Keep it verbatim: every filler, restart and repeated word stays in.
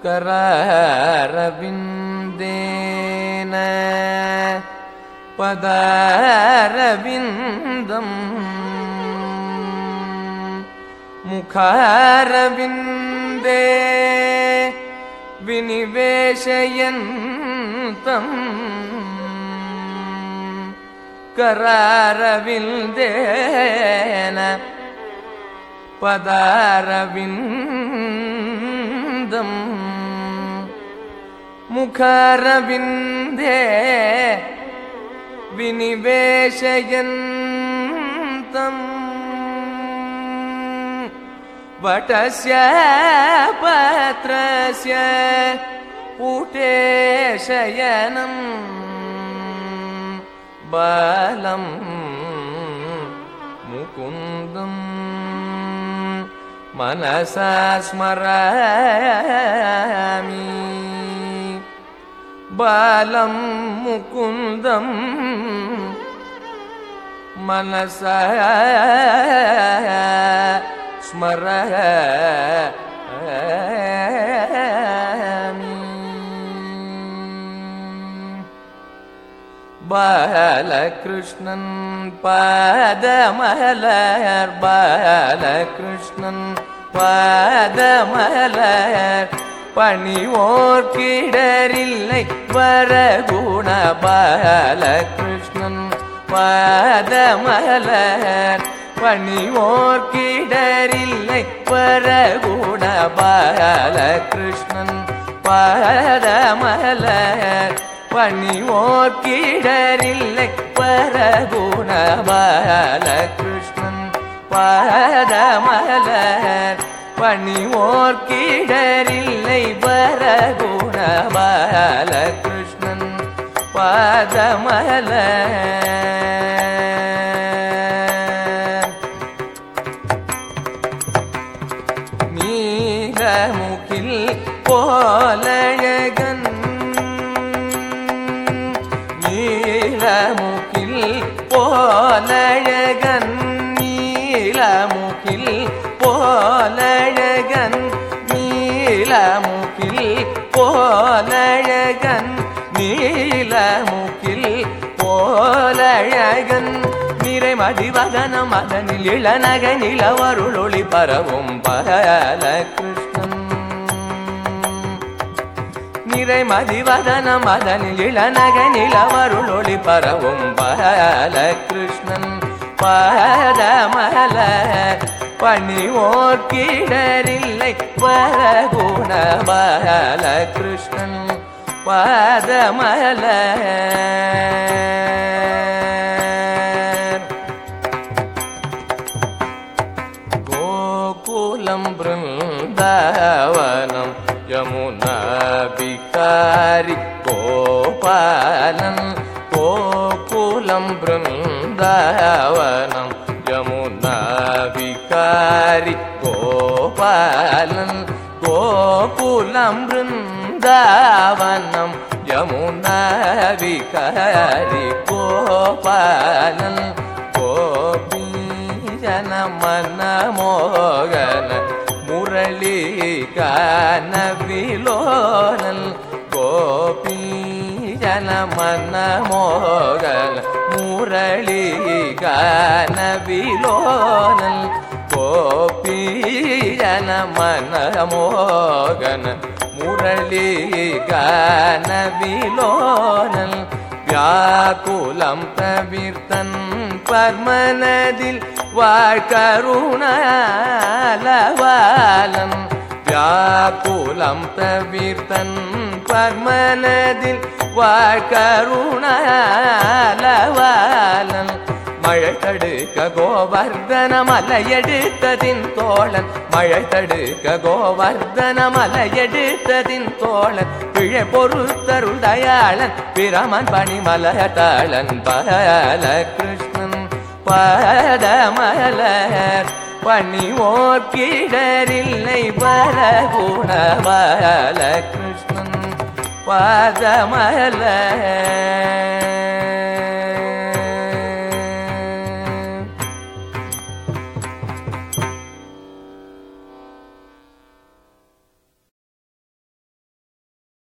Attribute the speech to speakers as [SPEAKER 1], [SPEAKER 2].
[SPEAKER 1] கரரவிந்தேன பதரவிந்தம் முகரவிந்தே விநிவேஷயந்தம் கரரவிந்தேன பதரவிந்தம் முகரவிந்தே விநிவேஷயந்தம் வடஸ்ய பத்ரஸ்ய புடே சயனம் பலம் முகுந்தம் மனசா ஸ்மராமி பலம் முகுந்தம் மனசா ஸ்மராமி பாலகிருஷ்ணன் பாதமலர் பாலகிருஷ்ணன் பாதமலர் பணிவோர் கிடரில்லை வரகுண பாலகிருஷ்ணன் பாதமலர் பணிவோர் கிடரில்லை வரகுண பாலகிருஷ்ணன் பாதமலர் பணிவோர் கிடரில்லை வரகுண பாலகிருஷ்ணன் பாதமலர் பணிவோர் கிடரில்லை வரகுண பாலகிருஷ்ணன் பாதமலர் நீலமுகில் போலழகன் நீலமுகில் போலழகன் நீலமுகில் போலழகன் நீலமுகில் போலழகன் நீலமுகில் போலழகன் நிறைமதிவதனம் அதனில் இளநக நிலவருளொளி பரவும் பாலகிருஷ்ணன் நிறைமதிவதனம் அதனில் இளநக நிலவருளொளி பரவும் பாலகிருஷ்ணன் பாதமலர் பணிவோர் கிடரில்லை வரகுண பாலகிருஷ்ணன் பாதமலர் கோகுலம் பிருந்தாவனம் யமுனா விகாரி கோபாலன் கோகுலம் பிருந்தாவனம் யமுனா விகாரி கோபாலன் கோகுலம் பிருந்தாவனம் யமுனா விகாரி கோபாலன் கோபி ஜன மன மோகன முரளி கான விலோலன் கோபி ஜன மன மோகன முரளி கான விலோலன் கோபி ஜன மன மோகன முரளி கான விலோலன் வியாக்குலம் தவிர்த்தன் பர்மனதில் வாழ்கருணாலவாலன் வியாக்குலம் தவிர்த்தன் பர்மனதில் வாழ்கருணாலவாலன் மழை தடுக்க கோவர்தன மலையெடுத்ததின் தோழன் மழை தடுக்க கோவர்தன மலையெடுத்ததின் தோழன் பிழை பொறுத்தருள் தயாளன் பிரமன் பணிமலதாளன் பாலகிருஷ்ணன் பாதமலர் பணிவோர் கிடரில்லை வரகுண பாலகிருஷ்ணன் பாதமலர்